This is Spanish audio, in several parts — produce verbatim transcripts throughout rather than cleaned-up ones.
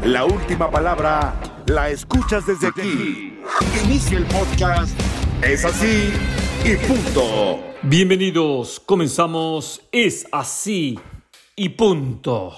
La última palabra la escuchas desde aquí. Inicia el podcast. Es así y punto. Bienvenidos, comenzamos. Es así y punto.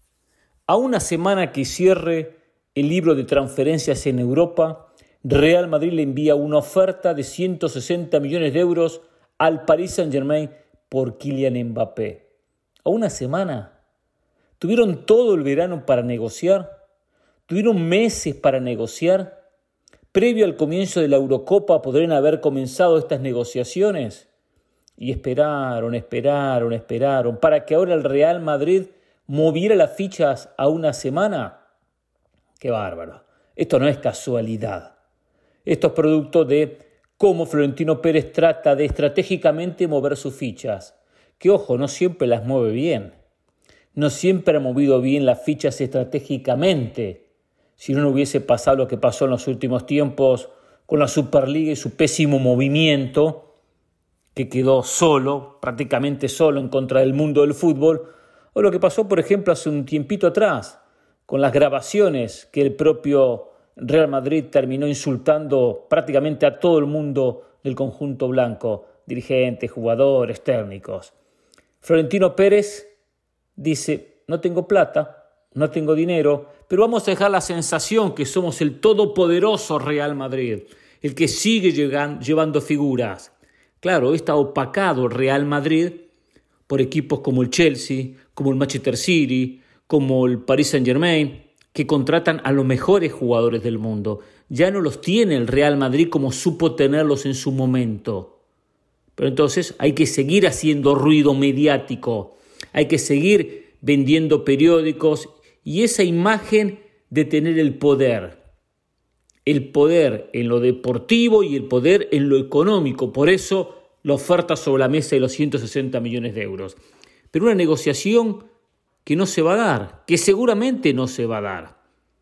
A una semana que cierre el libro de transferencias en Europa, Real Madrid le envía una oferta de ciento sesenta millones de euros al Paris Saint-Germain por Kylian Mbappé. A una semana. ¿Tuvieron todo el verano para negociar? ¿Tuvieron meses para negociar? ¿Previo al comienzo de la Eurocopa podrían haber comenzado estas negociaciones? Y esperaron, esperaron, esperaron, para que ahora el Real Madrid moviera las fichas a una semana. ¡Qué bárbaro! Esto no es casualidad. Esto es producto de cómo Florentino Pérez trata de estratégicamente mover sus fichas. Que, ojo, no siempre las mueve bien. No siempre ha movido bien las fichas estratégicamente. Si no, no hubiese pasado lo que pasó en los últimos tiempos con la Superliga y su pésimo movimiento, que quedó solo, prácticamente solo en contra del mundo del fútbol, o lo que pasó, por ejemplo, hace un tiempito atrás, con las grabaciones que el propio Real Madrid terminó insultando prácticamente a todo el mundo del conjunto blanco, dirigentes, jugadores, técnicos. Florentino Pérez dice, no tengo plata, no tengo dinero, pero vamos a dejar la sensación que somos el todopoderoso Real Madrid, el que sigue llegan, llevando figuras. Claro, está opacado el Real Madrid por equipos como el Chelsea, como el Manchester City, como el Paris Saint-Germain, que contratan a los mejores jugadores del mundo. Ya no los tiene el Real Madrid como supo tenerlos en su momento. Pero entonces hay que seguir haciendo ruido mediático, hay que seguir vendiendo periódicos y esa imagen de tener el poder. El poder en lo deportivo y el poder en lo económico. Por eso la oferta sobre la mesa de los ciento sesenta millones de euros. Pero una negociación que no se va a dar, que seguramente no se va a dar.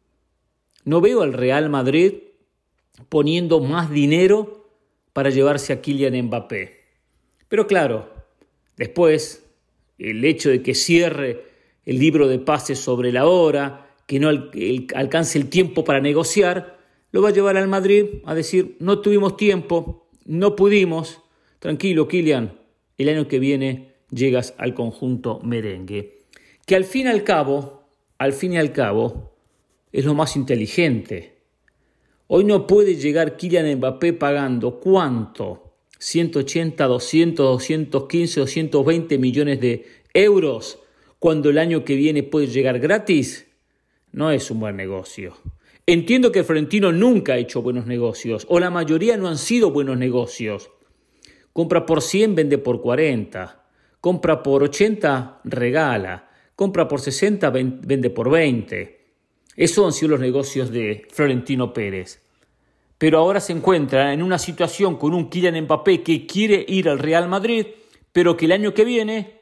No veo al Real Madrid poniendo más dinero para llevarse a Kylian Mbappé. Pero claro, después el hecho de que cierre el libro de pases sobre la hora, que no al, el, alcance el tiempo para negociar, lo va a llevar al Madrid a decir, no tuvimos tiempo, no pudimos. Tranquilo, Kylian, el año que viene llegas al conjunto merengue. Que al fin y al cabo, al fin y al cabo, es lo más inteligente. Hoy no puede llegar Kylian Mbappé pagando, ¿cuánto? ciento ochenta, doscientos, doscientos quince, doscientos veinte millones de euros, cuando el año que viene puede llegar gratis. No es un buen negocio. Entiendo que Florentino nunca ha hecho buenos negocios, o la mayoría no han sido buenos negocios. Compra por cien, vende por cuarenta. Compra por ochenta, regala. Compra por sesenta, vende por veinte. Esos han sido los negocios de Florentino Pérez. Pero ahora se encuentra en una situación con un Kylian Mbappé que quiere ir al Real Madrid, pero que el año que viene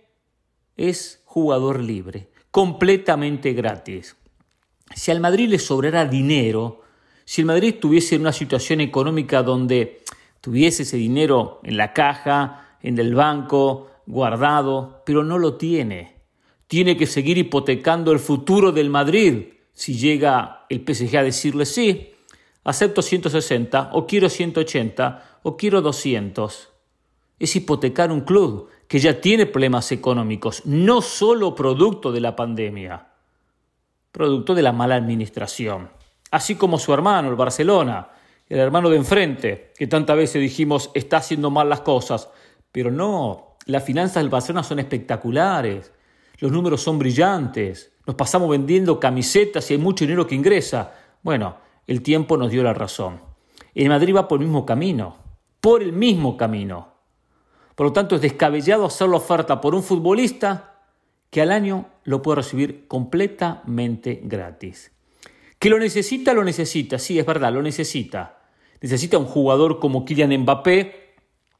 es jugador libre, completamente gratis. Si al Madrid le sobrara dinero, si el Madrid estuviese en una situación económica donde tuviese ese dinero en la caja, en el banco, guardado, pero no lo tiene. Tiene que seguir hipotecando el futuro del Madrid. Si llega el P S G a decirle sí, acepto ciento sesenta, o quiero ciento ochenta, o quiero doscientos. Es hipotecar un club que ya tiene problemas económicos, no solo producto de la pandemia, producto de la mala administración. Así como su hermano, el Barcelona, el hermano de enfrente, que tantas veces dijimos está haciendo mal las cosas, pero no, las finanzas del Barcelona son espectaculares, los números son brillantes, nos pasamos vendiendo camisetas y hay mucho dinero que ingresa. Bueno, el tiempo nos dio la razón. El Madrid va por el mismo camino, por el mismo camino. Por lo tanto, es descabellado hacer la oferta por un futbolista que al año lo puede recibir completamente gratis. ¿Que lo necesita? Lo necesita, sí, es verdad, lo necesita. Necesita un jugador como Kylian Mbappé,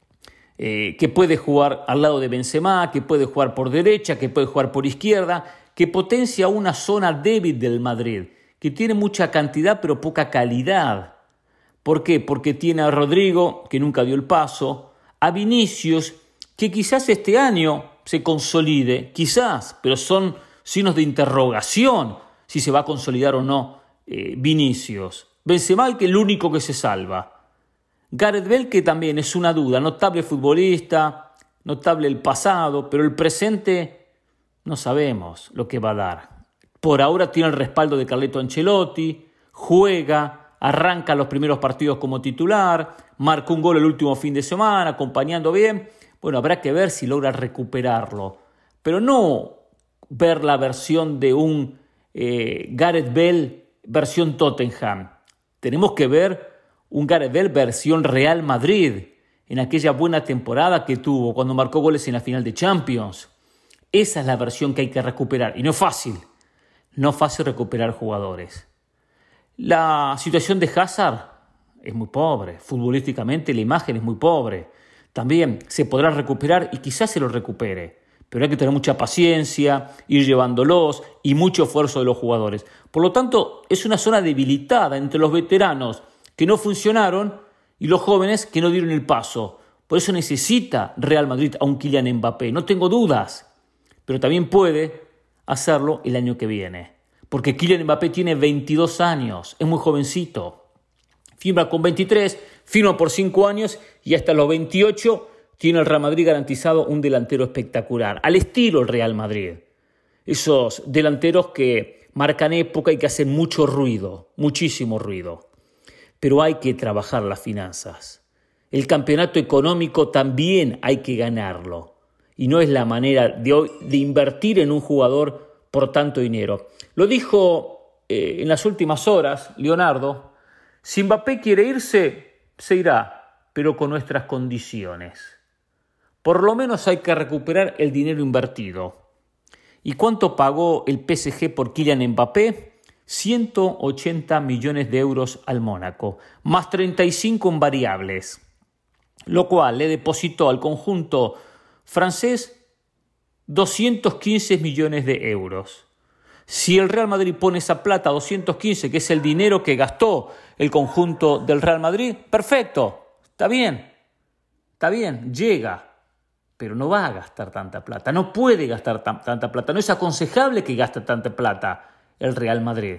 eh, que puede jugar al lado de Benzema, que puede jugar por derecha, que puede jugar por izquierda, que potencia una zona débil del Madrid, que tiene mucha cantidad pero poca calidad. ¿Por qué? Porque tiene a Rodrigo, que nunca dio el paso, a Vinicius, que quizás este año se consolide, quizás, pero son signos de interrogación. si se va a consolidar o no eh, Vinicius. Benzema, que es el único que se salva. Gareth Bale, que también es una duda, notable futbolista, notable el pasado, pero el presente no sabemos lo que va a dar. Por ahora tiene el respaldo de Carleto Ancelotti, juega, arranca los primeros partidos como titular, marcó un gol el último fin de semana, acompañando bien. Bueno, habrá que ver si logra recuperarlo, pero no ver la versión de un eh, Gareth Bale versión Tottenham. Tenemos que ver un Gareth Bale versión Real Madrid, en aquella buena temporada que tuvo cuando marcó goles en la final de Champions. Esa es la versión que hay que recuperar, y no es fácil, no es fácil recuperar jugadores. La situación de Hazard es muy pobre, futbolísticamente la imagen es muy pobre. También se podrá recuperar y quizás se lo recupere, pero hay que tener mucha paciencia, ir llevándolos y mucho esfuerzo de los jugadores. Por lo tanto, es una zona debilitada entre los veteranos que no funcionaron y los jóvenes que no dieron el paso. Por eso necesita Real Madrid a un Kylian Mbappé, no tengo dudas, pero también puede hacerlo el año que viene, porque Kylian Mbappé tiene veintidós años, es muy jovencito. Firma con veintitrés, firma por cinco años y hasta los veintiocho tiene el Real Madrid garantizado un delantero espectacular, al estilo el Real Madrid. Esos delanteros que marcan época y que hacen mucho ruido, muchísimo ruido. Pero hay que trabajar las finanzas. El campeonato económico también hay que ganarlo. Y no es la manera de hoy de invertir en un jugador por tanto dinero. Lo dijo eh, en las últimas horas Leonardo: si Mbappé quiere irse, se irá, pero con nuestras condiciones. Por lo menos hay que recuperar el dinero invertido. ¿Y cuánto pagó el P S G por Kylian Mbappé? ciento ochenta millones de euros al Mónaco, más treinta y cinco en variables, lo cual le depositó al conjunto francés doscientos quince millones de euros. Si el Real Madrid pone esa plata, doscientos quince, que es el dinero que gastó el conjunto del Real Madrid, perfecto, está bien, está bien, llega, pero no va a gastar tanta plata, no puede gastar t- tanta plata, no es aconsejable que gaste tanta plata el Real Madrid.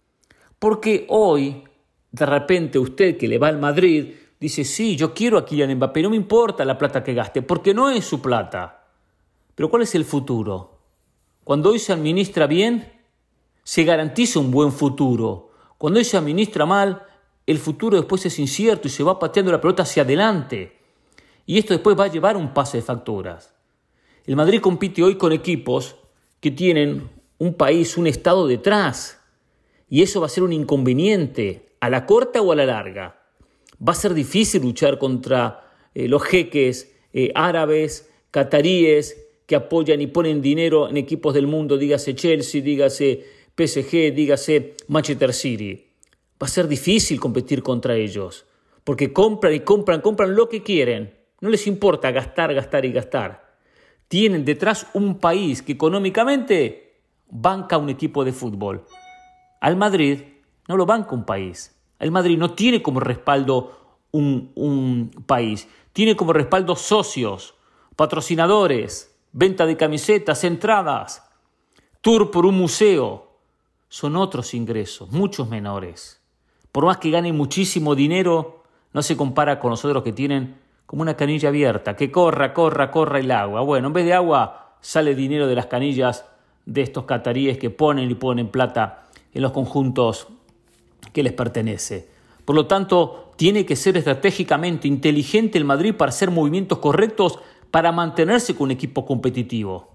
Porque hoy, de repente, usted que le va al Madrid, dice, sí, yo quiero a Kylian Mbappé, no me importa la plata que gaste, porque no es su plata. Pero ¿cuál es el futuro? Cuando hoy se administra bien, se garantiza un buen futuro. Cuando hoy se administra mal, el futuro después es incierto y se va pateando la pelota hacia adelante. Y esto después va a llevar un pase de facturas. El Madrid compite hoy con equipos que tienen un país, un estado detrás. Y eso va a ser un inconveniente, a la corta o a la larga. Va a ser difícil luchar contra eh, los jeques eh, árabes, cataríes, que apoyan y ponen dinero en equipos del mundo, dígase Chelsea, dígase P S G, dígase Manchester City. Va a ser difícil competir contra ellos, porque compran y compran, compran lo que quieren. No les importa gastar, gastar y gastar. Tienen detrás un país que económicamente banca un equipo de fútbol. Al Madrid no lo banca un país. El Madrid no tiene como respaldo un, un país. Tiene como respaldo socios, patrocinadores, venta de camisetas, entradas, tour por un museo. Son otros ingresos, muchos menores. Por más que ganen muchísimo dinero, no se compara con los otros que tienen como una canilla abierta, que corra, corra, corra el agua. Bueno, en vez de agua sale dinero de las canillas de estos cataríes que ponen y ponen plata en los conjuntos que les pertenece. Por lo tanto, tiene que ser estratégicamente inteligente el Madrid para hacer movimientos correctos para mantenerse con un equipo competitivo.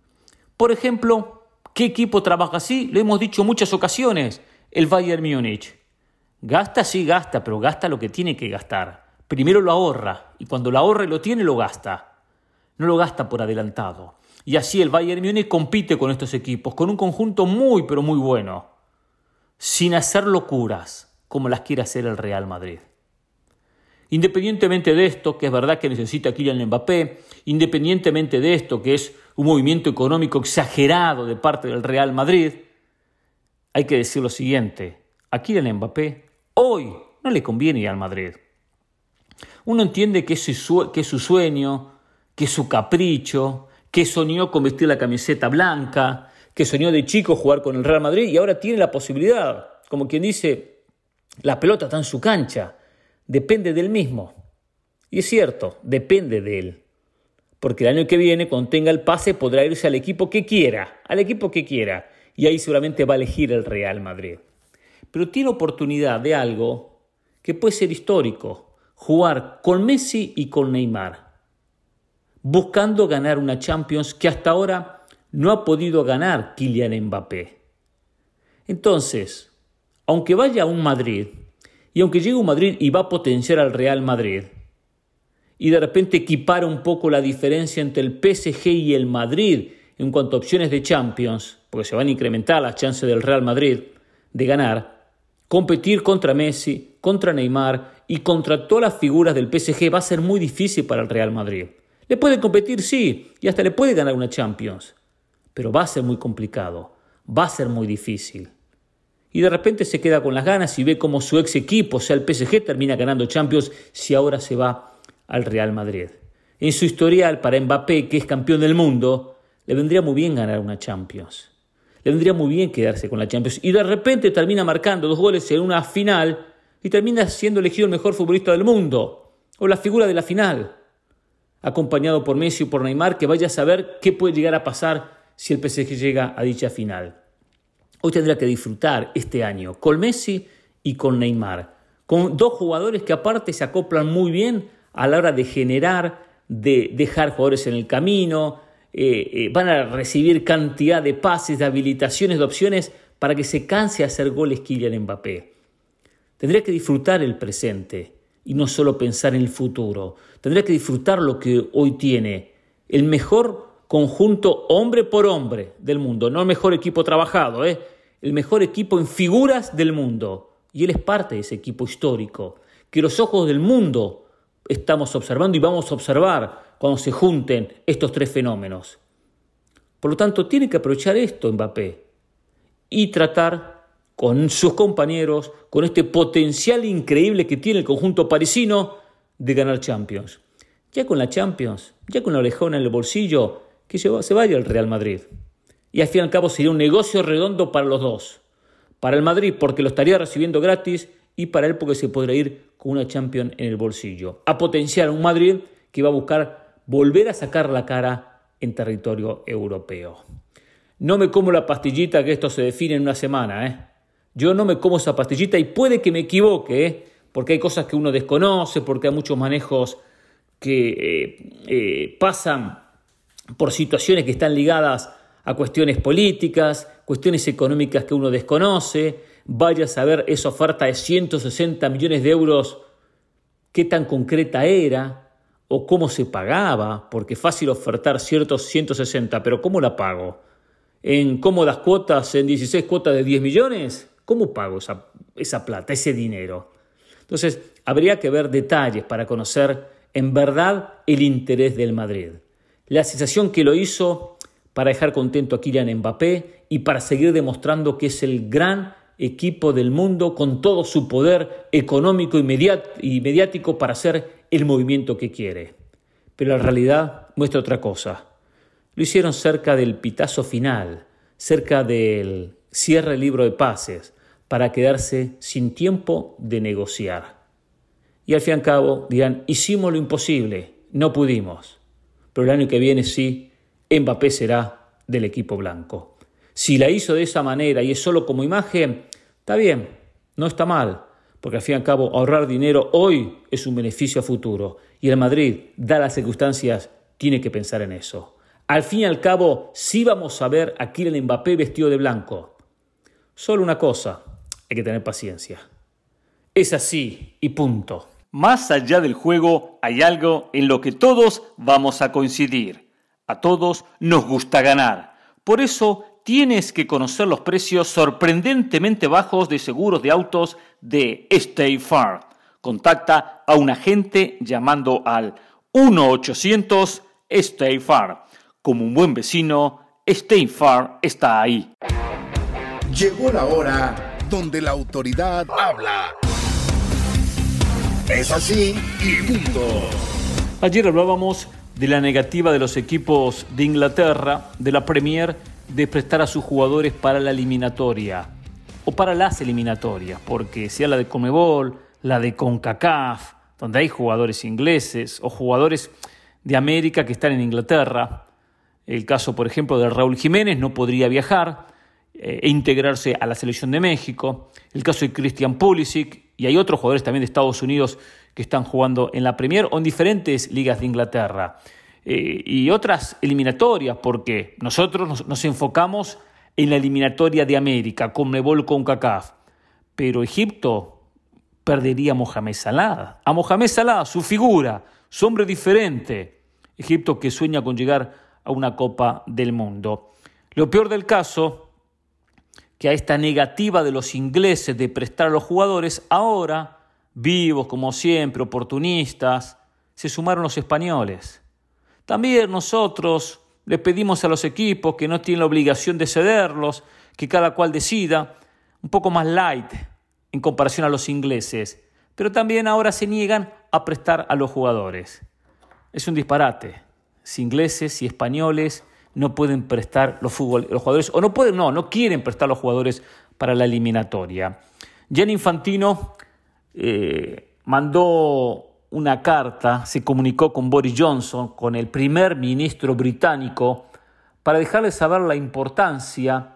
Por ejemplo, ¿qué equipo trabaja así? Lo hemos dicho en muchas ocasiones, el Bayern Múnich. Gasta, sí gasta, pero gasta lo que tiene que gastar. Primero lo ahorra, y cuando lo ahorra y lo tiene, lo gasta. No lo gasta por adelantado. Y así el Bayern Múnich compite con estos equipos, con un conjunto muy, pero muy bueno, sin hacer locuras, como las quiere hacer el Real Madrid. Independientemente de esto, que es verdad que necesita Kylian Mbappé, independientemente de esto, que es un movimiento económico exagerado de parte del Real Madrid, hay que decir lo siguiente: a Kylian Mbappé hoy no le conviene ir al Madrid. Uno entiende que es su, que es su sueño, que es su capricho, que soñó con vestir la camiseta blanca, que soñó de chico jugar con el Real Madrid y ahora tiene la posibilidad, como quien dice, la pelota está en su cancha, depende del mismo. Y es cierto, depende de él. Porque el año que viene, cuando tenga el pase, podrá irse al equipo que quiera, al equipo que quiera. Y ahí seguramente va a elegir el Real Madrid. Pero tiene oportunidad de algo que puede ser histórico, jugar con Messi y con Neymar, buscando ganar una Champions que hasta ahora no ha podido ganar Kylian Mbappé. Entonces, aunque vaya a un Madrid, y aunque llegue a un Madrid y va a potenciar al Real Madrid, y de repente equipara un poco la diferencia entre el P S G y el Madrid en cuanto a opciones de Champions, porque se van a incrementar las chances del Real Madrid de ganar, competir contra Messi, contra Neymar y contra todas las figuras del P S G va a ser muy difícil para el Real Madrid. Le puede competir, sí, y hasta le puede ganar una Champions, pero va a ser muy complicado, va a ser muy difícil. Y de repente se queda con las ganas y ve cómo su ex equipo, o sea el P S G, termina ganando Champions si ahora se va al Real Madrid. En su historial para Mbappé, que es campeón del mundo, le vendría muy bien ganar una Champions. Le vendría muy bien quedarse con la Champions. Y de repente termina marcando dos goles en una final y termina siendo elegido el mejor futbolista del mundo, o la figura de la final, acompañado por Messi o por Neymar, que vaya a saber qué puede llegar a pasar si el P S G llega a dicha final. Hoy tendrá que disfrutar este año con Messi y con Neymar, con dos jugadores que aparte se acoplan muy bien a la hora de generar, de dejar jugadores en el camino, eh, eh, van a recibir cantidad de pases, de habilitaciones, de opciones para que se canse a hacer goles Kylian Mbappé. Tendría que disfrutar el presente y no solo pensar en el futuro. Tendría que disfrutar lo que hoy tiene, el mejor conjunto hombre por hombre del mundo, no el mejor equipo trabajado, ¿eh? el mejor equipo en figuras del mundo. Y él es parte de ese equipo histórico, que los ojos del mundo estamos observando y vamos a observar cuando se junten estos tres fenómenos. Por lo tanto, tiene que aprovechar esto Mbappé y tratar con sus compañeros, con este potencial increíble que tiene el conjunto parisino, de ganar Champions. Ya con la Champions, ya con la orejona en el bolsillo, que se vaya al Real Madrid. Y al fin y al cabo sería un negocio redondo para los dos. Para el Madrid porque lo estaría recibiendo gratis y para él porque se podrá ir con una Champions en el bolsillo. A potenciar un Madrid que va a buscar volver a sacar la cara en territorio europeo. No me como la pastillita que esto se define en una semana, ¿eh? Yo no me como esa pastillita y puede que me equivoque, ¿eh? Porque hay cosas que uno desconoce, porque hay muchos manejos que eh, eh, pasan por situaciones que están ligadas a cuestiones políticas, cuestiones económicas que uno desconoce. Vaya a saber esa oferta de ciento sesenta millones de euros, qué tan concreta era o cómo se pagaba, porque es fácil ofertar ciertos ciento sesenta, pero ¿cómo la pago? ¿En cómodas cuotas, en dieciséis cuotas de diez millones? ¿Cómo pago esa, esa plata, ese dinero? Entonces, habría que ver detalles para conocer en verdad el interés del Madrid. La sensación que lo hizo para dejar contento a Kylian Mbappé y para seguir demostrando que es el gran equipo del mundo con todo su poder económico y, mediat- y mediático para hacer el movimiento que quiere. Pero la realidad muestra otra cosa. Lo hicieron cerca del pitazo final, cerca del cierre del libro de pases, para quedarse sin tiempo de negociar. Y al fin y al cabo dirán, hicimos lo imposible, no pudimos. Pero el año que viene sí, Mbappé será del equipo blanco. Si la hizo de esa manera y es solo como imagen, está bien, no está mal, porque al fin y al cabo ahorrar dinero hoy es un beneficio a futuro. Y el Madrid, dadas las circunstancias, tiene que pensar en eso. Al fin y al cabo, sí vamos a ver a Kylian Mbappé vestido de blanco. Solo una cosa, hay que tener paciencia. Es así y punto. Más allá del juego, hay algo en lo que todos vamos a coincidir. A todos nos gusta ganar. Por eso tienes que conocer los precios sorprendentemente bajos de seguros de autos de State Farm. Contacta a un agente llamando al uno ochocientos State Farm. Como un buen vecino, State Farm está ahí. Llegó la hora donde la autoridad habla. Es así y punto. Ayer hablábamos de la negativa de los equipos de Inglaterra, de la Premier, de prestar a sus jugadores para la eliminatoria o para las eliminatorias, porque sea la de Conmebol, la de CONCACAF, donde hay jugadores ingleses o jugadores de América que están en Inglaterra. El caso, por ejemplo, de Raúl Jiménez, no podría viajar eh, e integrarse a la selección de México. El caso de Christian Pulisic, y hay otros jugadores también de Estados Unidos que están jugando en la Premier o en diferentes ligas de Inglaterra. Eh, y otras eliminatorias, porque nosotros nos, nos enfocamos en la eliminatoria de América, Conmebol, CONCACAF. Pero Egipto perdería a Mohamed Salah. A Mohamed Salah, su figura, su hombre diferente. Egipto que sueña con llegar a una Copa del Mundo. Lo peor del caso, que a esta negativa de los ingleses de prestar a los jugadores, ahora, vivos como siempre, oportunistas, se sumaron los españoles. También nosotros le pedimos a los equipos que no tienen la obligación de cederlos, que cada cual decida, un poco más light en comparación a los ingleses, pero también ahora se niegan a prestar a los jugadores. Es un disparate. Si ingleses y españoles no pueden prestar los, fútbol, los jugadores, o no pueden, no, no quieren prestar los jugadores para la eliminatoria. Gianni Infantino eh, mandó una carta, se comunicó con Boris Johnson, con el primer ministro británico, para dejarle saber la importancia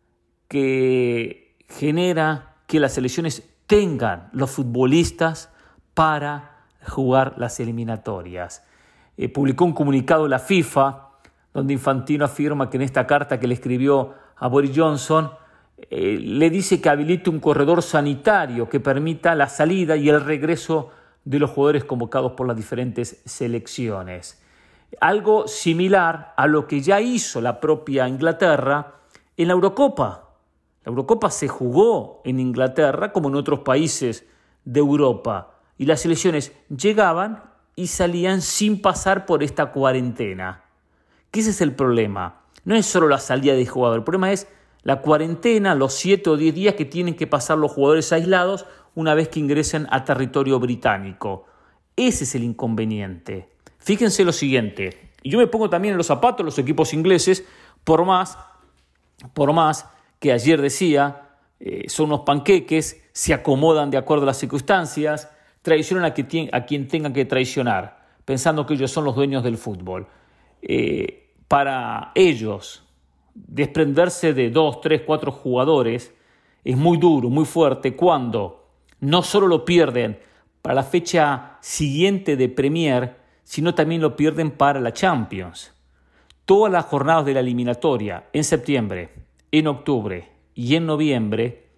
que genera que las selecciones tengan los futbolistas para jugar las eliminatorias. Eh, publicó un comunicado la FIFA, donde Infantino afirma que en esta carta que le escribió a Boris Johnson, eh, le dice que habilite un corredor sanitario que permita la salida y el regreso de los jugadores convocados por las diferentes selecciones. Algo similar a lo que ya hizo la propia Inglaterra en la Eurocopa. La Eurocopa se jugó en Inglaterra como en otros países de Europa y las selecciones llegaban y salían sin pasar por esta cuarentena. ¿Qué ese es el problema? No es solo la salida de jugador, el problema es la cuarentena, los siete o diez días que tienen que pasar los jugadores aislados una vez que ingresen a territorio británico. Ese es el inconveniente. Fíjense lo siguiente, y yo me pongo también en los zapatos de los equipos ingleses, por más, por más que ayer decía, eh, son unos panqueques, se acomodan de acuerdo a las circunstancias, traicionan a, que, a quien tengan que traicionar, pensando que ellos son los dueños del fútbol. Eh, para ellos, desprenderse de dos, tres, cuatro jugadores es muy duro, muy fuerte, cuando no solo lo pierden para la fecha siguiente de Premier, sino también lo pierden para la Champions. Todas las jornadas de la eliminatoria, en septiembre, en octubre y en noviembre,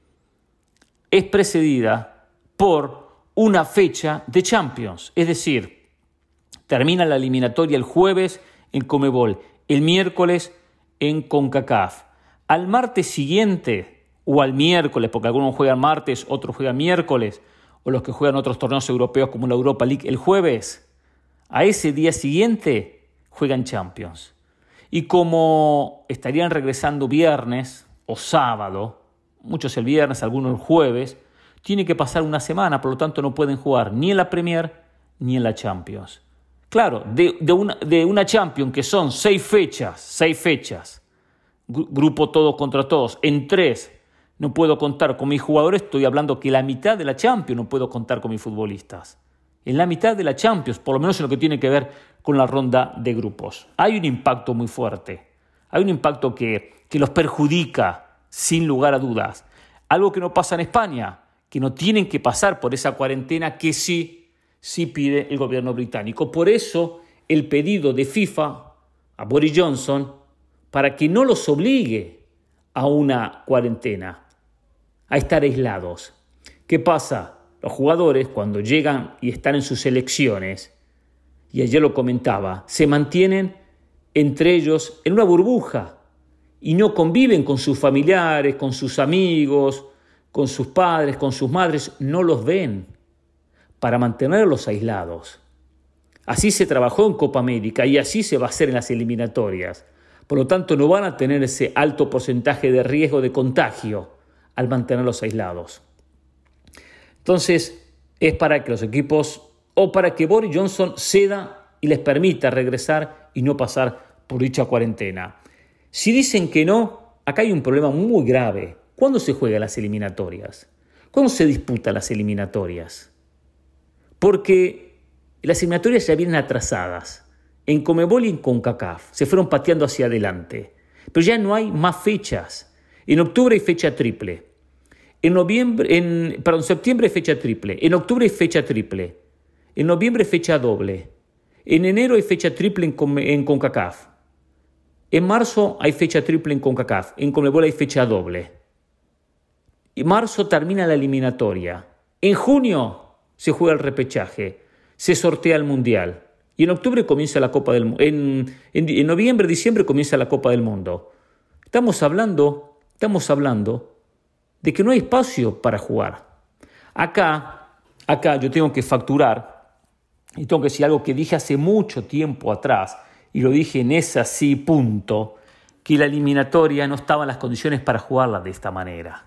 es precedida por una fecha de Champions. Es decir, termina la eliminatoria el jueves en Conmebol, el miércoles en CONCACAF. Al martes siguiente, o al miércoles, porque algunos juegan martes, otros juegan miércoles, o los que juegan otros torneos europeos como la Europa League el jueves, a ese día siguiente juegan Champions. Y como estarían regresando viernes o sábado, muchos el viernes, algunos el jueves, tiene que pasar una semana, por lo tanto no pueden jugar ni en la Premier ni en la Champions. Claro, de, de, una, de una Champions que son seis fechas, seis fechas, grupo todos contra todos, en tres no puedo contar con mis jugadores, estoy hablando que la mitad de la Champions no puedo contar con mis futbolistas. En la mitad de la Champions, por lo menos en lo que tiene que ver con la ronda de grupos. Hay un impacto muy fuerte, hay un impacto que, que los perjudica sin lugar a dudas. Algo que no pasa en España, que no tienen que pasar por esa cuarentena que sí, sí pide el gobierno británico. Por eso el pedido de FIFA a Boris Johnson para que no los obligue a una cuarentena, a estar aislados. ¿Qué pasa? Los jugadores, cuando llegan y están en sus selecciones, y ayer lo comentaba, se mantienen entre ellos en una burbuja y no conviven con sus familiares, con sus amigos, con sus padres, con sus madres, no los ven para mantenerlos aislados. Así se trabajó en Copa América y así se va a hacer en las eliminatorias. Por lo tanto, no van a tener ese alto porcentaje de riesgo de contagio al mantenerlos aislados. Entonces, es para que los equipos, o para que Boris Johnson ceda y les permita regresar y no pasar por dicha cuarentena. Si dicen que no, acá hay un problema muy grave. ¿Cuándo se juegan las eliminatorias? ¿Cuándo se disputan las eliminatorias? Porque las eliminatorias ya vienen atrasadas. En Conmebol y en CONCACAF se fueron pateando hacia adelante. Pero ya no hay más fechas. En octubre hay fecha triple. En noviembre, en, perdón, septiembre hay fecha triple. En octubre hay fecha triple. En noviembre hay fecha doble. En enero hay fecha triple en, Con, en CONCACAF. En marzo hay fecha triple en CONCACAF. En Conmebol hay fecha doble. En marzo termina la eliminatoria. En junio se juega el repechaje. Se sortea el Mundial. Y en octubre comienza la Copa del Mundo. En, en, en noviembre, diciembre comienza la Copa del Mundo. Estamos hablando, estamos hablando de que no hay espacio para jugar. Acá, acá yo tengo que facturar, y tengo que decir algo que dije hace mucho tiempo atrás, y lo dije en ese así punto, que la eliminatoria no estaba en las condiciones para jugarla de esta manera.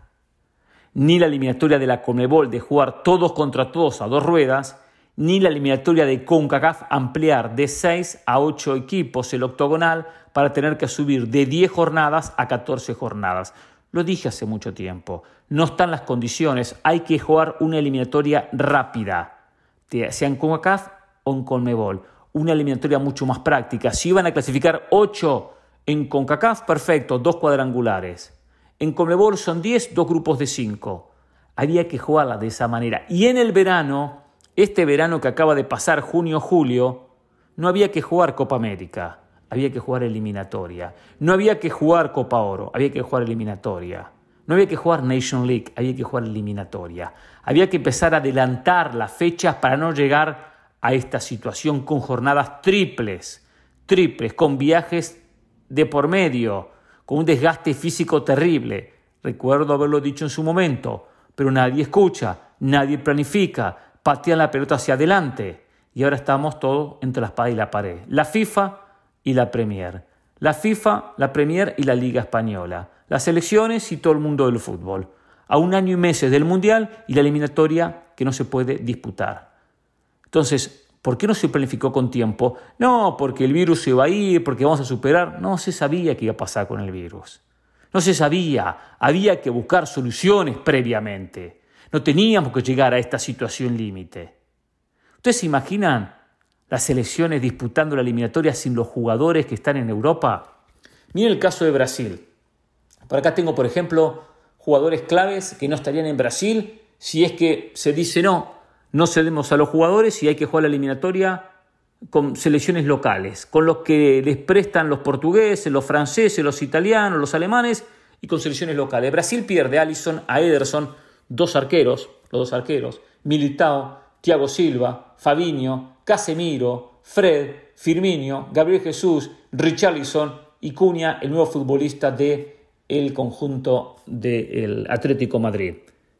Ni la eliminatoria de la Conmebol de jugar todos contra todos a dos ruedas, ni la eliminatoria de CONCACAF ampliar de seis a ocho equipos el octogonal para tener que subir de diez jornadas a catorce jornadas. Lo dije hace mucho tiempo. No están las condiciones. Hay que jugar una eliminatoria rápida, sea en CONCACAF o en CONMEBOL. Una eliminatoria mucho más práctica. Si iban a clasificar ocho en CONCACAF, perfecto, dos cuadrangulares. En CONMEBOL son diez, dos grupos de cinco. Había que jugarla de esa manera. Y en el verano, este verano que acaba de pasar, junio-julio, no había que jugar Copa América. Había que jugar eliminatoria. No había que jugar Copa Oro, había que jugar eliminatoria. No había que jugar Nation League, había que jugar eliminatoria. Había que empezar a adelantar las fechas para no llegar a esta situación con jornadas triples, triples, con viajes de por medio, con un desgaste físico terrible. Recuerdo haberlo dicho en su momento, pero nadie escucha, nadie planifica, patean la pelota hacia adelante. Y ahora estamos todos entre la espada y la pared. La FIFA y la Premier. La FIFA, la Premier y la Liga Española. Las selecciones y todo el mundo del fútbol. A un año y meses del Mundial y la eliminatoria que no se puede disputar. Entonces, ¿por qué no se planificó con tiempo? No, porque el virus se va a ir, porque vamos a superar. No se sabía qué iba a pasar con el virus. No se sabía. Había que buscar soluciones previamente. No teníamos que llegar a esta situación límite. ¿Ustedes se imaginan las selecciones disputando la eliminatoria sin los jugadores que están en Europa? Miren el caso de Brasil. Por acá tengo, por ejemplo, jugadores claves que no estarían en Brasil si es que se dice no, no cedemos a los jugadores y hay que jugar la eliminatoria con selecciones locales, con los que les prestan los portugueses, los franceses, los italianos, los alemanes y con selecciones locales. Brasil pierde a Alisson, a Ederson, dos arqueros, los dos arqueros, Militao, Thiago Silva, Fabinho, Casemiro, Fred, Firmino, Gabriel Jesús, Richarlison y Cunha, el nuevo futbolista del conjunto del Atlético Madrid.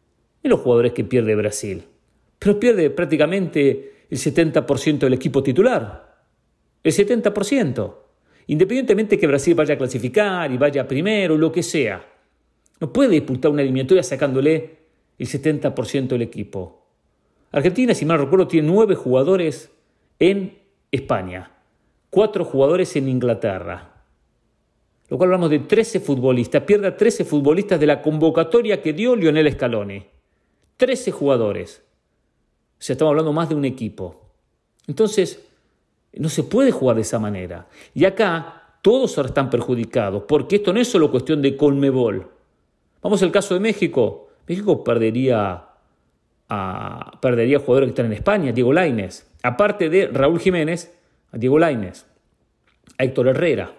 Y los jugadores que pierde Brasil. Pero pierde prácticamente el setenta por ciento del equipo titular. El setenta por ciento. Independientemente que Brasil vaya a clasificar y vaya primero, lo que sea. No puede disputar una eliminatoria sacándole el setenta por ciento del equipo. Argentina, si mal recuerdo, tiene nueve jugadores en España, cuatro jugadores en Inglaterra. Lo cual hablamos de trece futbolistas. Pierde a trece futbolistas de la convocatoria que dio Lionel Scaloni. trece jugadores. O sea, estamos hablando más de un equipo. Entonces, no se puede jugar de esa manera. Y acá todos ahora están perjudicados, porque esto no es solo cuestión de Conmebol. Vamos al caso de México. México perdería a, perdería jugadores que están en España, Diego Lainez. Aparte de Raúl Jiménez, a Diego Lainez, a Héctor Herrera.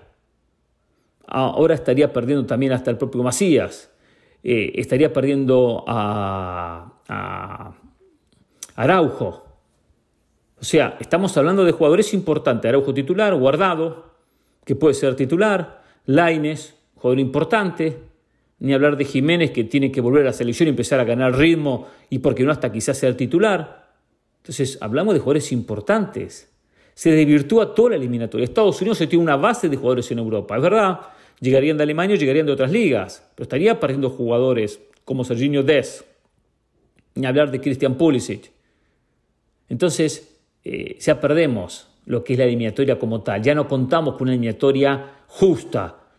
Ahora estaría perdiendo también hasta el propio Macías. Eh, estaría perdiendo a, a Araujo. O sea, estamos hablando de jugadores importantes. Araujo titular, Guardado, que puede ser titular. Lainez, jugador importante. Ni hablar de Jiménez, que tiene que volver a la selección y empezar a ganar ritmo, y porque no hasta quizás sea el titular. Entonces, hablamos de jugadores importantes. Se desvirtúa toda la eliminatoria. Estados Unidos se tiene una base de jugadores en Europa. Es verdad, llegarían de Alemania o llegarían de otras ligas, pero estaría perdiendo jugadores como Sergiño Dest, ni hablar de Christian Pulisic. Entonces, eh, ya perdemos lo que es la eliminatoria como tal. Ya no contamos con una eliminatoria justa,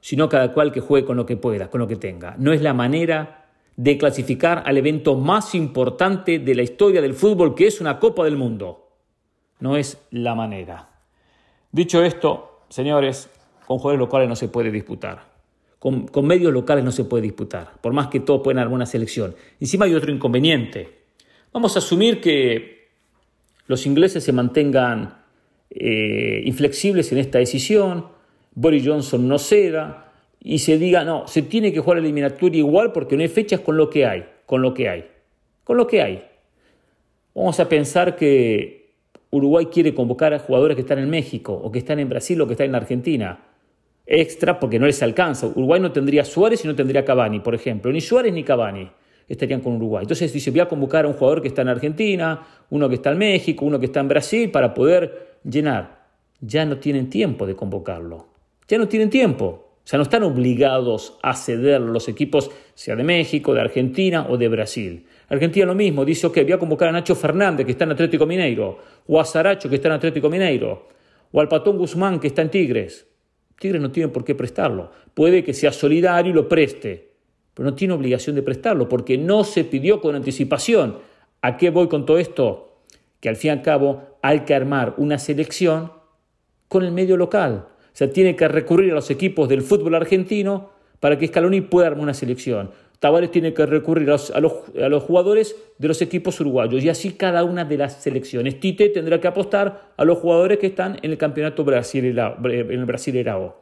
sino cada cual que juegue con lo que pueda, con lo que tenga. No es la manera de clasificar al evento más importante de la historia del fútbol, que es una Copa del Mundo. No es la manera. Dicho esto, señores, con jugadores locales no se puede disputar. Con, con medios locales no se puede disputar, por más que todos puedan armar una selección. Encima hay otro inconveniente. Vamos a asumir que los ingleses se mantengan eh, inflexibles en esta decisión, Boris Johnson no ceda y se diga, no, se tiene que jugar la eliminatoria igual porque no hay fechas con lo que hay, con lo que hay, con lo que hay. Vamos a pensar que Uruguay quiere convocar a jugadores que están en México o que están en Brasil o que están en Argentina. Extra porque no les alcanza. Uruguay no tendría Suárez y no tendría Cavani, por ejemplo. Ni Suárez ni Cavani estarían con Uruguay. Entonces dice, voy a convocar a un jugador que está en Argentina, uno que está en México, uno que está en Brasil para poder llenar. Ya no tienen tiempo de convocarlo. Ya no tienen tiempo. O sea, no están obligados a ceder los equipos, sea de México, de Argentina o de Brasil. Argentina lo mismo, dice, ok, voy a convocar a Nacho Fernández, que está en Atlético Mineiro, o a Saracho, que está en Atlético Mineiro, o al Patón Guzmán, que está en Tigres. Tigres no tiene por qué prestarlo. Puede que sea solidario y lo preste, pero no tiene obligación de prestarlo, porque no se pidió con anticipación. ¿A qué voy con todo esto? Que al fin y al cabo hay que armar una selección con el medio local. O sea, tiene que recurrir a los equipos del fútbol argentino para que Scaloni pueda armar una selección. Tavares tiene que recurrir a los, a, los, a los jugadores de los equipos uruguayos y así cada una de las selecciones. Tite tendrá que apostar a los jugadores que están en el campeonato brasileirao, en el Brasileirao.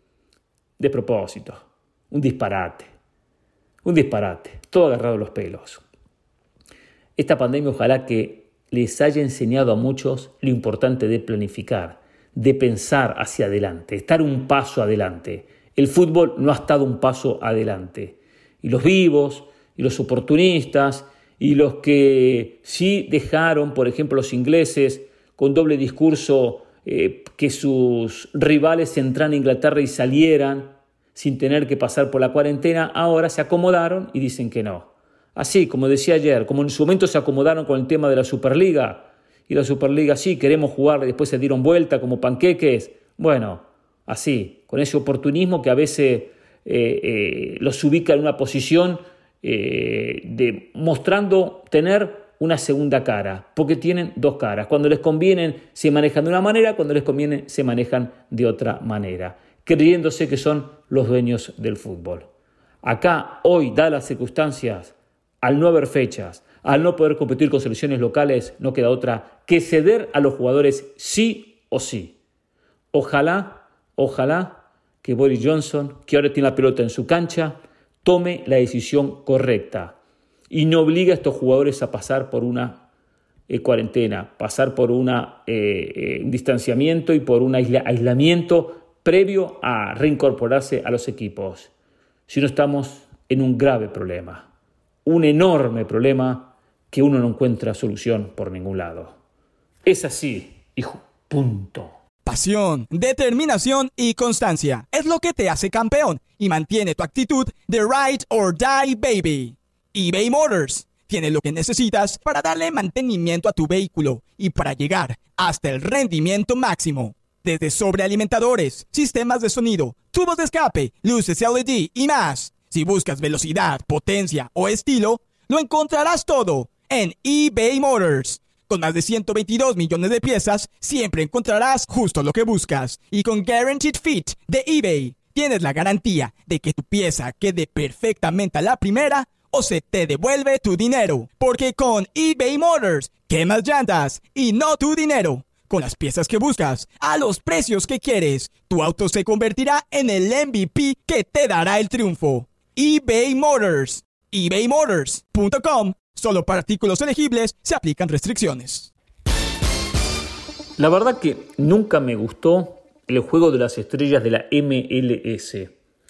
De propósito, un disparate, un disparate, todo agarrado a los pelos. Esta pandemia ojalá que les haya enseñado a muchos lo importante de planificar, de pensar hacia adelante, estar un paso adelante. El fútbol no ha estado un paso adelante. Y los vivos, y los oportunistas, y los que sí dejaron, por ejemplo, los ingleses, con doble discurso, eh, que sus rivales entraran a Inglaterra y salieran sin tener que pasar por la cuarentena, ahora se acomodaron y dicen que no. Así, como decía ayer, como en su momento se acomodaron con el tema de la Superliga, y la Superliga sí, queremos jugar, y después se dieron vuelta como panqueques. Bueno, así, con ese oportunismo que a veces eh, eh, los ubica en una posición eh, de mostrando tener una segunda cara, porque tienen dos caras. Cuando les conviene se manejan de una manera, cuando les conviene se manejan de otra manera, creyéndose que son los dueños del fútbol. Acá, hoy, dadas las circunstancias, al no haber fechas, al no poder competir con selecciones locales, no queda otra que ceder a los jugadores sí o sí. Ojalá, ojalá que Boris Johnson, que ahora tiene la pelota en su cancha, tome la decisión correcta y no obligue a estos jugadores a pasar por una eh, cuarentena, pasar por una, eh, eh, un distanciamiento y por un aisla- aislamiento previo a reincorporarse a los equipos. Si no, estamos en un grave problema, un enorme problema que uno no encuentra solución por ningún lado. Es así, hijo, punto. Pasión, determinación y constancia es lo que te hace campeón y mantiene tu actitud de ride or die baby. eBay Motors tiene lo que necesitas para darle mantenimiento a tu vehículo y para llegar hasta el rendimiento máximo. Desde sobrealimentadores, sistemas de sonido, tubos de escape, luces L E D y más. Si buscas velocidad, potencia o estilo, lo encontrarás todo en eBay Motors. Con más de ciento veintidós millones de piezas, siempre encontrarás justo lo que buscas. Y con Guaranteed Fit de eBay, tienes la garantía de que tu pieza quede perfectamente a la primera o se te devuelve tu dinero. Porque con eBay Motors, quemas llantas y no tu dinero. Con las piezas que buscas, a los precios que quieres, tu auto se convertirá en el M V P que te dará el triunfo. eBay Motors. ebay motors punto com. Solo para artículos elegibles se aplican restricciones. La verdad que nunca me gustó el juego de las estrellas de la M L S.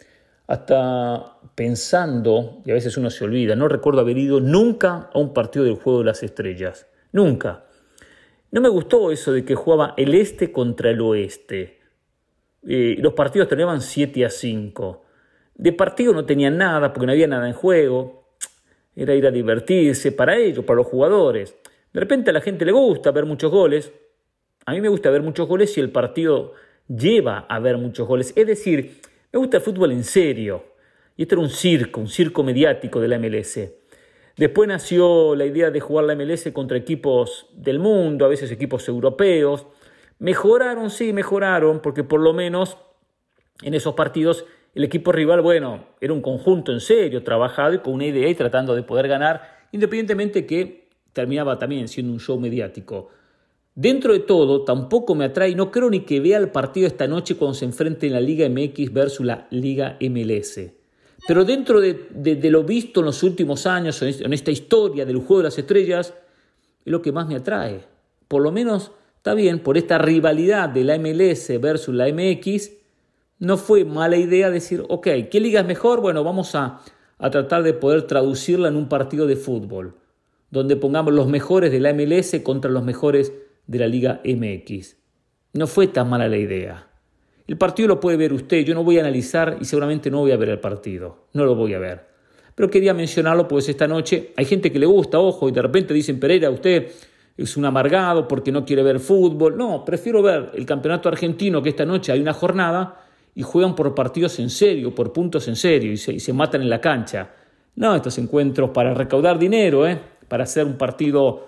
Hasta pensando, y a veces uno se olvida, no recuerdo haber ido nunca a un partido del juego de las estrellas. Nunca. No me gustó eso de que jugaba el este contra el oeste. Eh, los partidos terminaban siete a cinco. De partido no tenían nada porque no había nada en juego. Era ir a divertirse para ellos, para los jugadores. De repente a la gente le gusta ver muchos goles. A mí me gusta ver muchos goles si el partido lleva a ver muchos goles. Es decir, Me gusta el fútbol en serio. Y esto era un circo, un circo mediático de la M L S. Después nació la idea de jugar la M L S contra equipos del mundo, a veces equipos europeos. Mejoraron, sí, mejoraron, porque por lo menos en esos partidos el equipo rival, bueno, era un conjunto en serio, trabajado y con una idea y tratando de poder ganar, independientemente que terminaba también siendo un show mediático. Dentro de todo, tampoco me atrae, no creo ni que vea el partido esta noche cuando se enfrenten la Liga M X versus la Liga M L S. Pero dentro de, de, de lo visto en los últimos años, en esta historia del juego de las estrellas, es lo que más me atrae. Por lo menos, está bien, por esta rivalidad de la M L S versus la M X, no fue mala idea decir, ok, ¿qué liga es mejor? Bueno, vamos a, a tratar de poder traducirla en un partido de fútbol, donde pongamos los mejores de la M L S contra los mejores de la Liga M X. No fue tan mala la idea. El partido lo puede ver usted, yo no voy a analizar y seguramente no voy a ver el partido, no lo voy a ver. Pero quería mencionarlo pues esta noche hay gente que le gusta, ojo, y de repente dicen, Pereira, usted es un amargado porque no quiere ver fútbol. No, prefiero ver el campeonato argentino, que esta noche hay una jornada y juegan por partidos en serio, por puntos en serio y se, y se matan en la cancha. No, estos encuentros para recaudar dinero, ¿eh? Para hacer un partido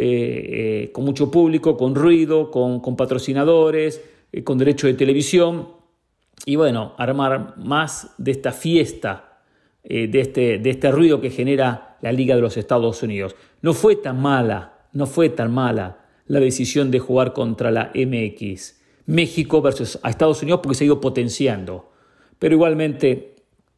eh, eh, con mucho público, con ruido, con, con patrocinadores, eh, con derecho de televisión y bueno, armar más de esta fiesta, eh, de, este, de este ruido que genera la Liga de los Estados Unidos. No fue tan mala, no fue tan mala la decisión de jugar contra la M X. México versus a Estados Unidos porque se ha ido potenciando. Pero igualmente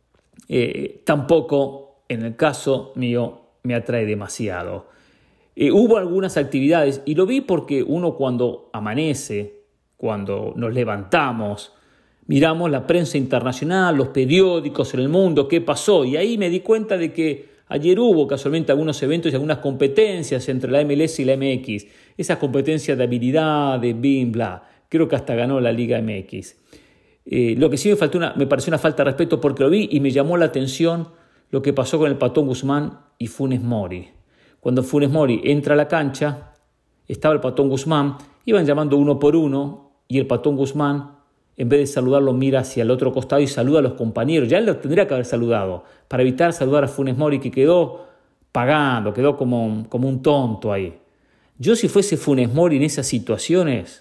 eh, tampoco en el caso mío me atrae demasiado. Eh, hubo algunas actividades y lo vi porque uno cuando amanece, cuando nos levantamos, miramos la prensa internacional, los periódicos en el mundo, qué pasó. Y ahí me di cuenta de que ayer hubo casualmente algunos eventos y algunas competencias entre la M L S y la M X. Esas competencias de habilidad, de bim, bla. Creo que hasta ganó la Liga M X. Eh, lo que sí me, faltó una, me pareció una falta de respeto porque lo vi y me llamó la atención lo que pasó con el Patón Guzmán y Funes Mori. Cuando Funes Mori entra a la cancha, estaba el Patón Guzmán, iban llamando uno por uno y el Patón Guzmán, en vez de saludarlo, mira hacia el otro costado y saluda a los compañeros. Ya él lo tendría que haber saludado para evitar saludar a Funes Mori, que quedó pagando, quedó como, como un tonto ahí. Yo si fuese Funes Mori en esas situaciones...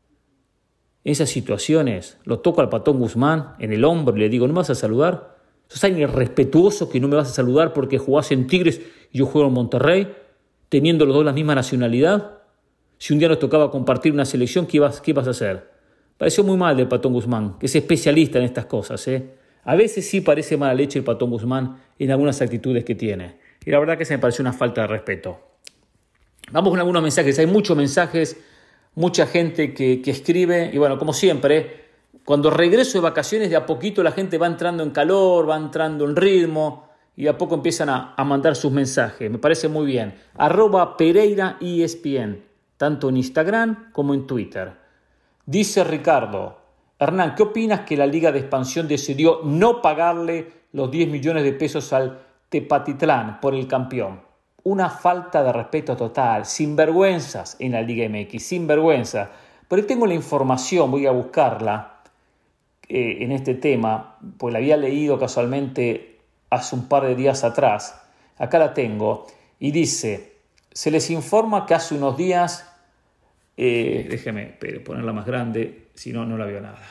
En esas situaciones, lo toco al Patón Guzmán en el hombro y le digo, ¿no me vas a saludar? ¿Sos alguien irrespetuoso que no me vas a saludar porque jugás en Tigres y yo juego en Monterrey, teniendo los dos la misma nacionalidad? Si un día nos tocaba compartir una selección, ¿qué ibas, qué ibas a hacer? Pareció muy mal del Patón Guzmán, que es especialista en estas cosas, ¿eh? A veces sí parece mala leche el Patón Guzmán en algunas actitudes que tiene. Y la verdad que se me pareció una falta de respeto. Vamos con algunos mensajes, hay muchos mensajes. Mucha gente que, que escribe, y bueno, como siempre, cuando regreso de vacaciones, de a poquito la gente va entrando en calor, va entrando en ritmo, y de a poco empiezan a, a mandar sus mensajes. Me parece muy bien. Arroba Pereira E S P N, tanto en Instagram como en Twitter. Dice Ricardo, Hernán, ¿qué opinas que la Liga de Expansión decidió no pagarle los diez millones de pesos al Tepatitlán por el campeón? Una falta de respeto total, sinvergüenzas en la Liga M X, sinvergüenza. Pero ahí tengo la información, voy a buscarla eh, en este tema, pues la había leído casualmente hace un par de días atrás. Acá la tengo y dice, se les informa que hace unos días, eh, déjeme ponerla más grande, si no, no la veo nada.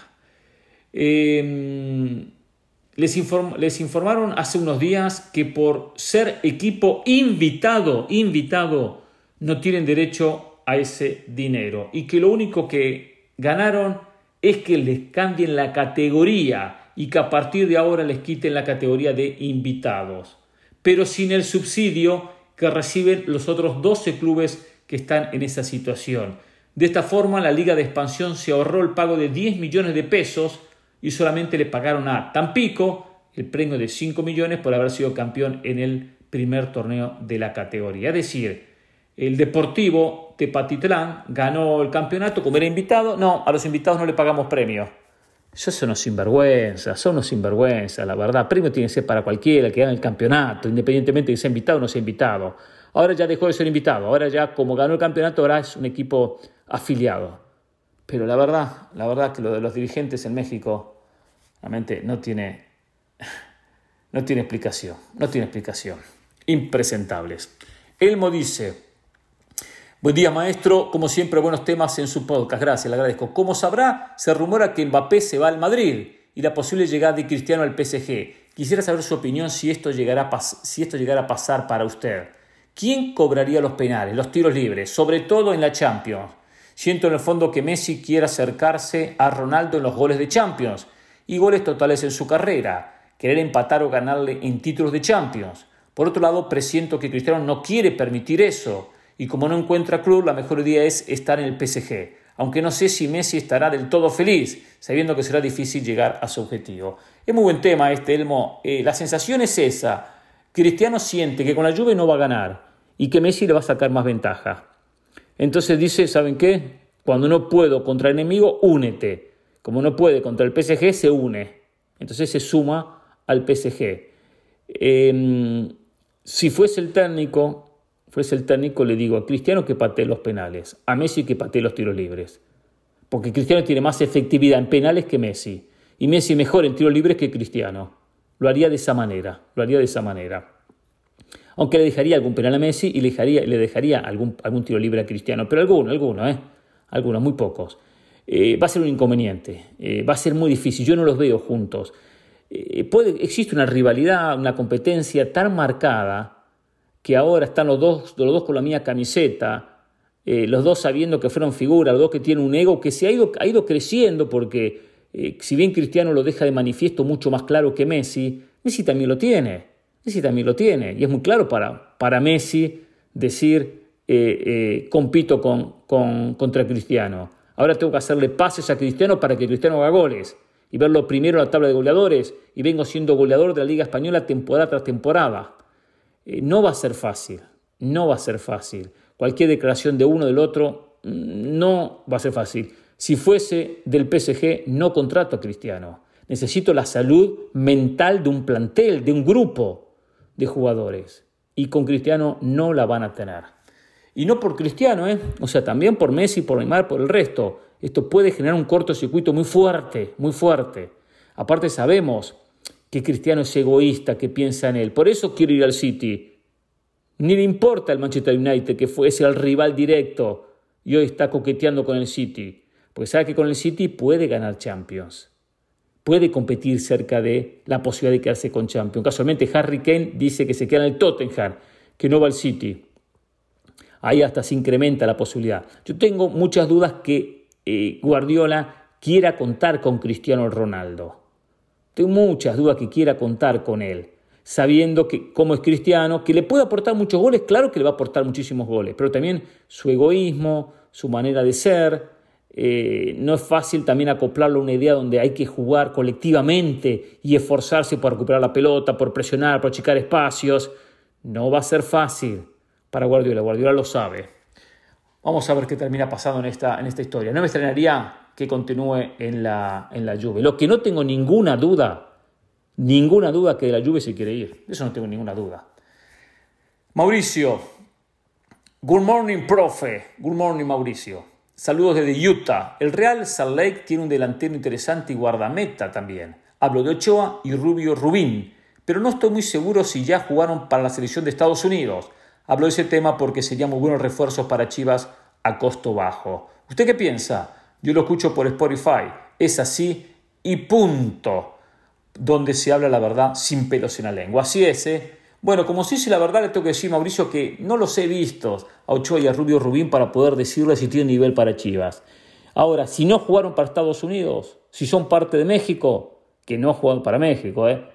Eh, Les, inform, les informaron hace unos días que por ser equipo invitado, invitado, no tienen derecho a ese dinero y que lo único que ganaron es que les cambien la categoría y que a partir de ahora les quiten la categoría de invitados, pero sin el subsidio que reciben los otros doce clubes que están en esa situación. De esta forma, la Liga de Expansión se ahorró el pago de diez millones de pesos y solamente le pagaron a Tampico el premio de cinco millones por haber sido campeón en el primer torneo de la categoría. Es decir, el Deportivo Tepatitlán ganó el campeonato como era invitado. No, a los invitados no le pagamos premio. Eso son unos sinvergüenzas, son unos sinvergüenzas, la verdad. Premio tiene que ser para cualquiera que gane el campeonato, independientemente de que sea invitado o no sea invitado. Ahora ya dejó de ser invitado, ahora ya como ganó el campeonato, ahora es un equipo afiliado. Pero la verdad, la verdad que lo de los dirigentes en México Realmente no tiene, no tiene explicación, no tiene explicación. Impresentables. Elmo dice: buen día, maestro. Como siempre, buenos temas en su podcast. Gracias, le agradezco. Como sabrá, se rumora que Mbappé se va al Madrid y la posible llegada de Cristiano al P S G. Quisiera saber su opinión si esto llegara a, pas- si esto llegara a pasar para usted. ¿Quién cobraría los penales, los tiros libres, sobre todo en la Champions? Siento en el fondo que Messi quiere acercarse a Ronaldo en los goles de Champions y goles totales en su carrera, querer empatar o ganarle en títulos de Champions. Por otro lado, presiento que Cristiano no quiere permitir eso y como no encuentra club, la mejor idea es estar en el P S G, aunque no sé si Messi estará del todo feliz, sabiendo que será difícil llegar a su objetivo. Es muy buen tema este, Elmo. Eh, la sensación es esa. Cristiano siente que con la Juve no va a ganar y que Messi le va a sacar más ventaja. Entonces dice, ¿saben qué? Cuando no puedo contra el enemigo, únete. Como no puede contra el P S G, se une. Entonces se suma al P S G. Eh, si fuese el técnico, fuese el técnico, le digo a Cristiano que patee los penales, a Messi que patee los tiros libres. Porque Cristiano tiene más efectividad en penales que Messi. Y Messi mejor en tiros libres que Cristiano. Lo haría de esa manera, lo haría de esa manera. Aunque le dejaría algún penal a Messi y le dejaría, le dejaría algún, algún tiro libre a Cristiano. Pero alguno, alguno, ¿eh? Algunos, muy pocos. Eh, va a ser un inconveniente. Eh, va a ser muy difícil. Yo no los veo juntos. Eh, puede, existe una rivalidad, una competencia tan marcada que ahora están los dos, los dos con la misma camiseta, eh, los dos sabiendo que fueron figuras, los dos que tienen un ego que se ha ido, ha ido creciendo porque eh, si bien Cristiano lo deja de manifiesto mucho más claro que Messi, Messi también lo tiene. Messi también lo tiene, y es muy claro para, para Messi decir, eh, eh, compito con, con, contra Cristiano. Ahora tengo que hacerle pases a Cristiano para que Cristiano haga goles, y verlo primero en la tabla de goleadores, y vengo siendo goleador de la Liga Española temporada tras temporada. Eh, no va a ser fácil, no va a ser fácil. Cualquier declaración de uno o del otro no va a ser fácil. Si fuese del P S G, no contrato a Cristiano. Necesito la salud mental de un plantel, de un grupo de jugadores, y con Cristiano no la van a tener. Y no por Cristiano, ¿eh? O sea, también por Messi, por Neymar, por el resto. Esto puede generar un cortocircuito muy fuerte, muy fuerte. Aparte sabemos que Cristiano es egoísta, que piensa en él. Por eso quiere ir al City. Ni le importa el Manchester United, que fue ese el rival directo, y hoy está coqueteando con el City. Porque sabe que con el City puede ganar Champions. Puede competir cerca de la posibilidad de quedarse con Champions. Casualmente Harry Kane dice que se queda en el Tottenham, que no va al City. Ahí hasta se incrementa la posibilidad. Yo tengo muchas dudas que eh, Guardiola quiera contar con Cristiano Ronaldo. Tengo muchas dudas que quiera contar con él, sabiendo que cómo es Cristiano, que le puede aportar muchos goles, claro que le va a aportar muchísimos goles, pero también su egoísmo, su manera de ser. Eh, no es fácil también acoplarlo a una idea donde hay que jugar colectivamente y esforzarse por recuperar la pelota, por presionar, por achicar espacios. No va a ser fácil para Guardiola. Guardiola lo sabe. Vamos a ver qué termina pasando en esta, en esta historia. No me extrañaría que continúe en la, en la Juve. Lo que no tengo ninguna duda, ninguna duda que de la Juve se quiere ir. De eso no tengo ninguna duda. Mauricio. Good morning, profe. Good morning, Mauricio. Saludos desde Utah. El Real Salt Lake tiene un delantero interesante y guardameta también. Hablo de Ochoa y Rubio Rubín, pero no estoy muy seguro si ya jugaron para la selección de Estados Unidos. Hablo de ese tema porque serían muy buenos refuerzos para Chivas a costo bajo. ¿Usted qué piensa? Yo lo escucho por Spotify. Es así y punto. Donde se habla la verdad sin pelos en la lengua. Así es, ¿eh? Bueno, como sí, sí, la verdad le tengo que decir, Mauricio, que no los he visto a Ochoa y a Rubio Rubín para poder decirle si tienen nivel para Chivas. Ahora, si no jugaron para Estados Unidos, si son parte de México, que no juegan para México, ¿eh?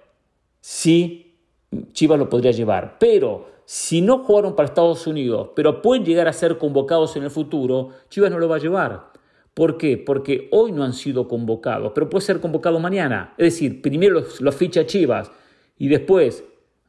sí, Chivas lo podría llevar. Pero si no jugaron para Estados Unidos, pero pueden llegar a ser convocados en el futuro, Chivas no lo va a llevar. ¿Por qué? Porque hoy no han sido convocados, pero puede ser convocado mañana. Es decir, primero los, los ficha Chivas y después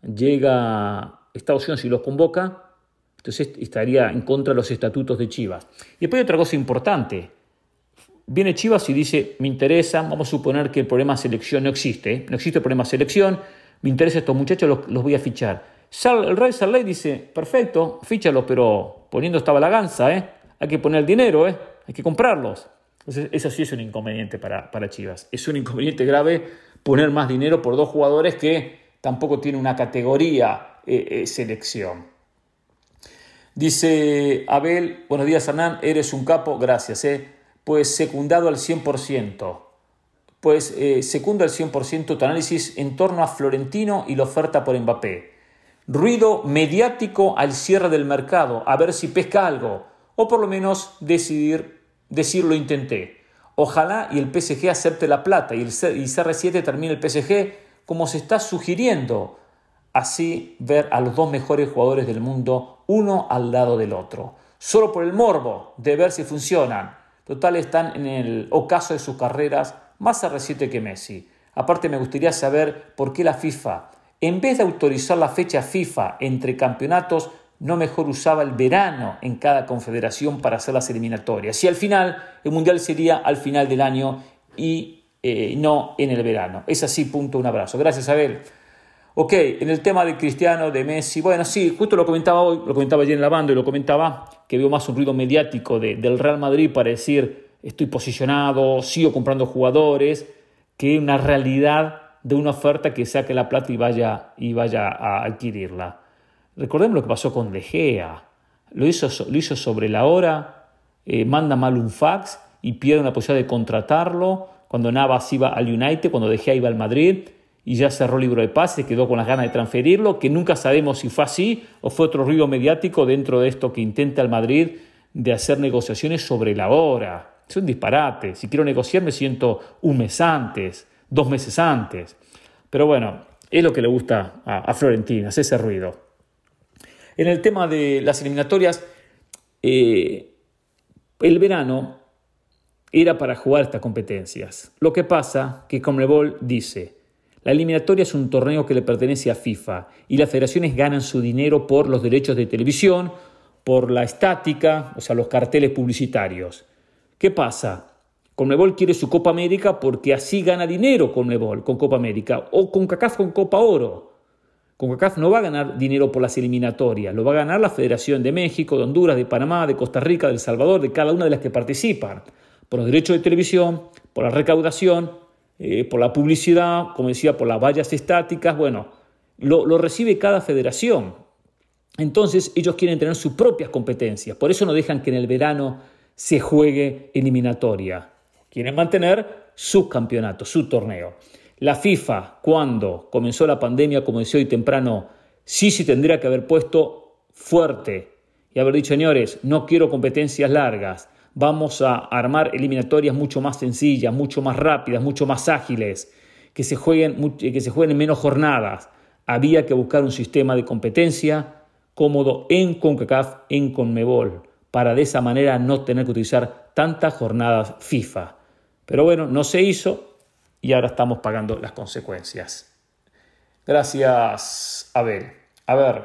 llega Estados Unidos y los convoca, entonces estaría en contra de los estatutos de Chivas. Y después hay otra cosa importante. Viene Chivas y dice, me interesa, vamos a suponer que el problema selección no existe, ¿eh? no existe el problema selección, me interesa estos muchachos, los, los voy a fichar. El Real Salt Lake dice, perfecto, fíchalos, pero poniendo esta balaganza, ¿eh? hay que poner el dinero, ¿eh? hay que comprarlos. Entonces, eso sí es un inconveniente para, para Chivas. Es un inconveniente grave poner más dinero por dos jugadores que tampoco tienen una categoría eh, eh, selección. Dice Abel, buenos días Hernán, eres un capo, gracias. Eh. Pues secundado al cien por ciento. Pues eh, secunda al cien por ciento tu análisis en torno a Florentino y la oferta por Mbappé. Ruido mediático al cierre del mercado, a ver si pesca algo, o por lo menos decidir, decir lo intenté. Ojalá y el P S G acepte la plata y el C R siete termine el P S G como se está sugiriendo. Así ver a los dos mejores jugadores del mundo, uno al lado del otro. Solo por el morbo de ver si funcionan. Total, están en el ocaso de sus carreras, más C R siete que Messi. Aparte me gustaría saber por qué la FIFA, en vez de autorizar la fecha FIFA entre campeonatos, no mejor usaba el verano en cada confederación para hacer las eliminatorias. Y al final, el Mundial sería al final del año y eh, no en el verano. Es así, punto, un abrazo. Gracias, Abel. Ok, en el tema de Cristiano, de Messi, bueno, sí, justo lo comentaba hoy, lo comentaba ayer en la banda y lo comentaba, que veo más un ruido mediático de, del Real Madrid para decir estoy posicionado, sigo comprando jugadores, que una realidad de una oferta que saque la plata y vaya, y vaya a adquirirla. Recordemos lo que pasó con De Gea, lo hizo, lo hizo sobre la hora, eh, manda mal un fax y pierde la posibilidad de contratarlo, cuando Navas iba al United, cuando De Gea iba al Madrid, y ya cerró el libro de pases, quedó con las ganas de transferirlo, que nunca sabemos si fue así o fue otro ruido mediático dentro de esto que intenta el Madrid de hacer negociaciones sobre la hora. Es un disparate. Si quiero negociar me siento un mes antes, dos meses antes. Pero bueno, es lo que le gusta a, a Florentino, hacer ese ruido. En el tema de las eliminatorias, eh, el verano era para jugar estas competencias. Lo que pasa que Conmebol dice: la eliminatoria es un torneo que le pertenece a FIFA y las federaciones ganan su dinero por los derechos de televisión, por la estática, o sea, los carteles publicitarios. ¿Qué pasa? Conmebol quiere su Copa América porque así gana dinero Conmebol con Copa América, o CONCACAF con Copa Oro. CONCACAF no va a ganar dinero por las eliminatorias, lo va a ganar la Federación de México, de Honduras, de Panamá, de Costa Rica, de El Salvador, de cada una de las que participan, por los derechos de televisión, por la recaudación, Eh, por la publicidad, como decía, por las vallas estáticas. Bueno, lo, lo recibe cada federación. Entonces ellos quieren tener sus propias competencias, por eso no dejan que en el verano se juegue eliminatoria. Quieren mantener sus campeonatos, su torneo. La FIFA, cuando comenzó la pandemia, como decía hoy temprano, sí se tendría que haber puesto fuerte y haber dicho: señores, no quiero competencias largas. Vamos a armar eliminatorias mucho más sencillas, mucho más rápidas, mucho más ágiles, que se jueguen, que se jueguen en menos jornadas. Había que buscar un sistema de competencia cómodo en CONCACAF, en Conmebol, para de esa manera no tener que utilizar tantas jornadas FIFA. Pero bueno, no se hizo y ahora estamos pagando las consecuencias. Gracias, Abel. A ver,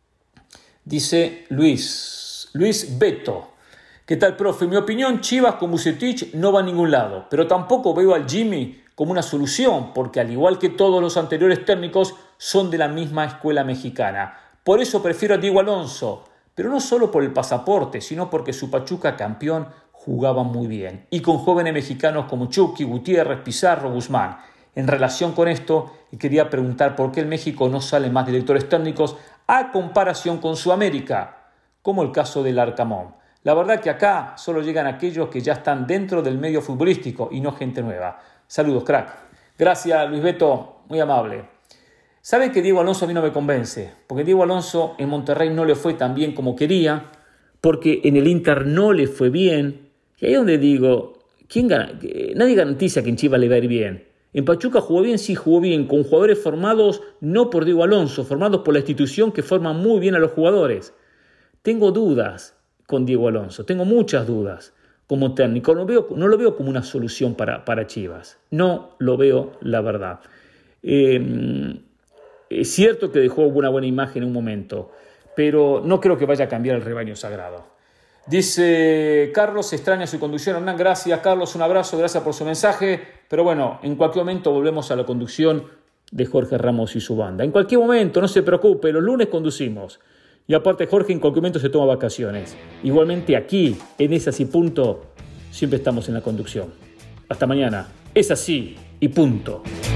dice Luis, Luis Beto. ¿Qué tal, profe? En mi opinión, Chivas con Vucetich no va a ningún lado, pero tampoco veo al Jimmy como una solución, porque al igual que todos los anteriores técnicos, son de la misma escuela mexicana. Por eso prefiero a Diego Alonso, pero no solo por el pasaporte, sino porque su Pachuca campeón jugaba muy bien, y con jóvenes mexicanos como Chucky, Gutiérrez, Pizarro, Guzmán. En relación con esto, quería preguntar por qué en México no salen más directores técnicos a comparación con Sudamérica, como el caso del Arcamón. La verdad que acá solo llegan aquellos que ya están dentro del medio futbolístico y no gente nueva. Saludos, crack. Gracias, Luis Beto, muy amable. Saben que Diego Alonso a mí no me convence, porque Diego Alonso en Monterrey no le fue tan bien como quería, porque en el Inter no le fue bien. Y ahí es donde digo, ¿quién gana? Nadie garantiza que en Chivas le va a ir bien. En Pachuca jugó bien, sí jugó bien, con jugadores formados no por Diego Alonso, formados por la institución que forma muy bien a los jugadores. Tengo dudas con Diego Alonso, tengo muchas dudas como técnico, no, veo, no lo veo como una solución para, para Chivas, no lo veo, la verdad. Eh, es cierto que dejó una buena imagen en un momento, pero no creo que vaya a cambiar el rebaño sagrado. Dice Carlos, extraña su conducción. Hernán, gracias Carlos, un abrazo, gracias por su mensaje, pero bueno, en cualquier momento volvemos a la conducción de Jorge Ramos y su banda. En cualquier momento, no se preocupe, los lunes conducimos. Y aparte Jorge en cualquier momento se toma vacaciones. Igualmente aquí, en Es Así Punto, siempre estamos en la conducción. Hasta mañana. Es así y punto.